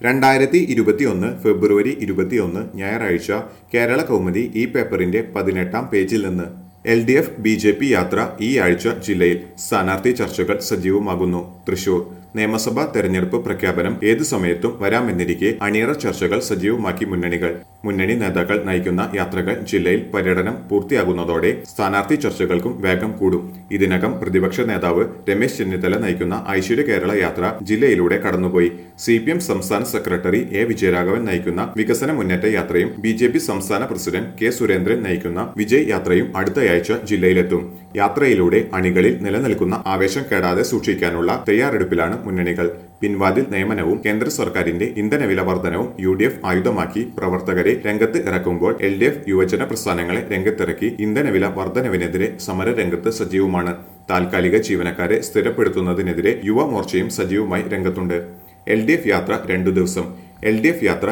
2021 ഫെബ്രുവരി 21 ഞായറാഴ്ച കേരള കൗമുദി ഈ പേപ്പറിന്റെ 18-ാം പേജിൽ നിന്ന് LDF BJP യാത്ര ഈ ആഴ്ച ജില്ലയിൽ സ്ഥാനാർത്ഥി ചർച്ചകൾ സജീവമാകുന്നു. തൃശൂർ നിയമസഭാ തെരഞ്ഞെടുപ്പ് പ്രഖ്യാപനം ഏതു സമയത്തും വരാമെന്നിരിക്കെ അണിയറ ചർച്ചകൾ സജീവമാക്കി മുന്നണികൾ. മുന്നണി നേതാക്കൾ നയിക്കുന്ന യാത്രകൾ ജില്ലയിൽ പര്യടനം പൂർത്തിയാകുന്നതോടെ സ്ഥാനാർത്ഥി ചർച്ചകൾക്കും വേഗം കൂടും. ഇതിനകം പ്രതിപക്ഷ നേതാവ് രമേശ് ചെന്നിത്തല നയിക്കുന്ന ഐശ്വര്യ കേരള യാത്ര ജില്ലയിലൂടെ കടന്നുപോയി. CPM സംസ്ഥാന സെക്രട്ടറി A. വിജയരാഘവൻ നയിക്കുന്ന വികസന മുന്നേറ്റ യാത്രയും BJP സംസ്ഥാന പ്രസിഡന്റ് K. സുരേന്ദ്രൻ നയിക്കുന്ന വിജയ് യാത്രയും അടുത്തയാഴ്ച ജില്ലയിലെത്തും. യാത്രയിലൂടെ അണികളിൽ നിലനിൽക്കുന്ന ആവേശം കെടാതെ സൂക്ഷിക്കാനുള്ള തയ്യാറെടുപ്പിലാണ് മുന്നണികൾ. പിൻവാതിൽ നിയമനവും കേന്ദ്ര സർക്കാരിന്റെ ഇന്ധനവില വർധനവും UDF ആയുധമാക്കി പ്രവർത്തകരെ രംഗത്ത് ഇറക്കുമ്പോൾ LDF യുവജന പ്രസ്ഥാനങ്ങളെ രംഗത്തിറക്കി ഇന്ധനവില വർധനവിനെതിരെ സമര രംഗത്ത് സജീവമാണ്. താൽക്കാലിക ജീവനക്കാരെ സ്ഥിരപ്പെടുത്തുന്നതിനെതിരെ യുവമോർച്ചയും സജീവമായി രംഗത്തുണ്ട്. LDF യാത്ര 2 ദിവസം. LDF യാത്ര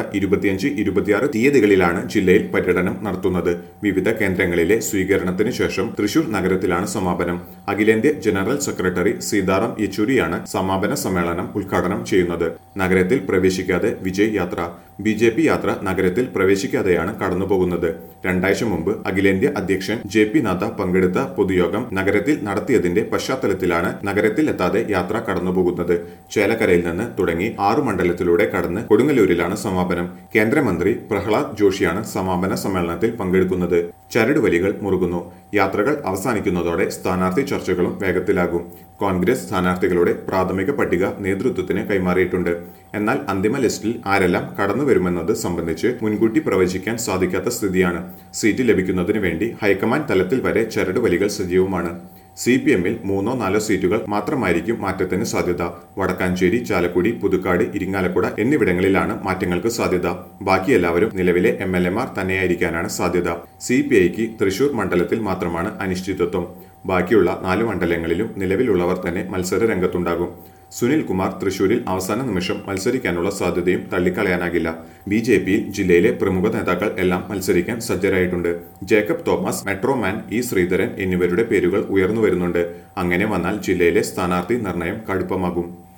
25-26 തീയതികളിലാണ് ജില്ലയിൽ പര്യടനം നടത്തുന്നത്. വിവിധ കേന്ദ്രങ്ങളിലെ സ്വീകരണത്തിന് ശേഷം തൃശൂർ നഗരത്തിലാണ് സമാപനം. അഖിലേന്ത്യാ ജനറൽ സെക്രട്ടറി സീതാറാം യെച്ചൂരിയാണ് സമാപന സമ്മേളനം ഉദ്ഘാടനം ചെയ്യുന്നത്. നഗരത്തിൽ പ്രവേശിക്കാതെ വിജയ് യാത്ര. BJP യാത്ര നഗരത്തിൽ പ്രവേശിക്കാതെയാണ് കടന്നുപോകുന്നത്. 2 ആഴ്ച മുമ്പ് അഖിലേന്ത്യാ അധ്യക്ഷൻ JP നദ്ദ പങ്കെടുത്ത പൊതുയോഗം നഗരത്തിൽ നടത്തിയതിന്റെ പശ്ചാത്തലത്തിലാണ് നഗരത്തിൽ എത്താതെ യാത്ര കടന്നുപോകുന്നത്. ചേലക്കരയിൽ നിന്ന് തുടങ്ങി 6 മണ്ഡലത്തിലൂടെ കടന്ന് കൊടുങ്ങല്ലൂരിലാണ് സമാപനം. കേന്ദ്രമന്ത്രി പ്രഹ്ലാദ് ജോഷിയാണ് സമാപന സമ്മേളനത്തിൽ പങ്കെടുക്കുന്നത്. ചരടുവലികൾ മുറുകുന്നു. യാത്രകൾ അവസാനിക്കുന്നതോടെ സ്ഥാനാർത്ഥി ചർച്ചകളും വേഗത്തിലാകും. കോൺഗ്രസ് സ്ഥാനാർത്ഥികളുടെ പ്രാഥമിക പട്ടിക നേതൃത്വത്തിന് കൈമാറിയിട്ടുണ്ട്. എന്നാൽ അന്തിമ ലിസ്റ്റിൽ ആരെല്ലാം കടന്നുവരുമെന്നത് സംബന്ധിച്ച് മുൻകൂട്ടി പ്രവചിക്കാൻ സാധിക്കാത്ത സ്ഥിതിയാണ്. സീറ്റ് ലഭിക്കുന്നതിന് വേണ്ടി ഹൈക്കമാൻഡ് തലത്തിൽ വരെ ചരടുവലികൾ സജീവമാണ്. CPM-ൽ 3-4 സീറ്റുകൾ മാത്രമായിരിക്കും മാറ്റത്തിന് സാധ്യത. വടക്കാഞ്ചേരി, ചാലക്കുടി, പുതുക്കാട്, ഇരിങ്ങാലക്കുട എന്നിവിടങ്ങളിലാണ് മാറ്റങ്ങൾക്ക് സാധ്യത. ബാക്കി എല്ലാവരും നിലവിലെ MLA-മാർ തന്നെയായിരിക്കാനാണ് സാധ്യത. CPI-ക്ക് തൃശൂർ മണ്ഡലത്തിൽ മാത്രമാണ് അനിശ്ചിതത്വം. ബാക്കിയുള്ള 4 മണ്ഡലങ്ങളിലും നിലവിലുള്ളവർ തന്നെ മത്സര രംഗത്തുണ്ടാകും. സുനിൽ കുമാർ തൃശൂരിൽ അവസാന നിമിഷം മത്സരിക്കാനുള്ള സാധ്യതയും തള്ളിക്കളയാനാകില്ല. BJP-യിൽ ജില്ലയിലെ പ്രമുഖ നേതാക്കൾ എല്ലാം മത്സരിക്കാൻ സജ്ജരായിട്ടുണ്ട്. Jacob Thomas, metro man E. ശ്രീധരൻ എന്നിവരുടെ പേരുകൾ ഉയർന്നുവരുന്നുണ്ട്. അങ്ങനെ വന്നാൽ ജില്ലയിലെ സ്ഥാനാർത്ഥി നിർണയം കടുപ്പമാകും.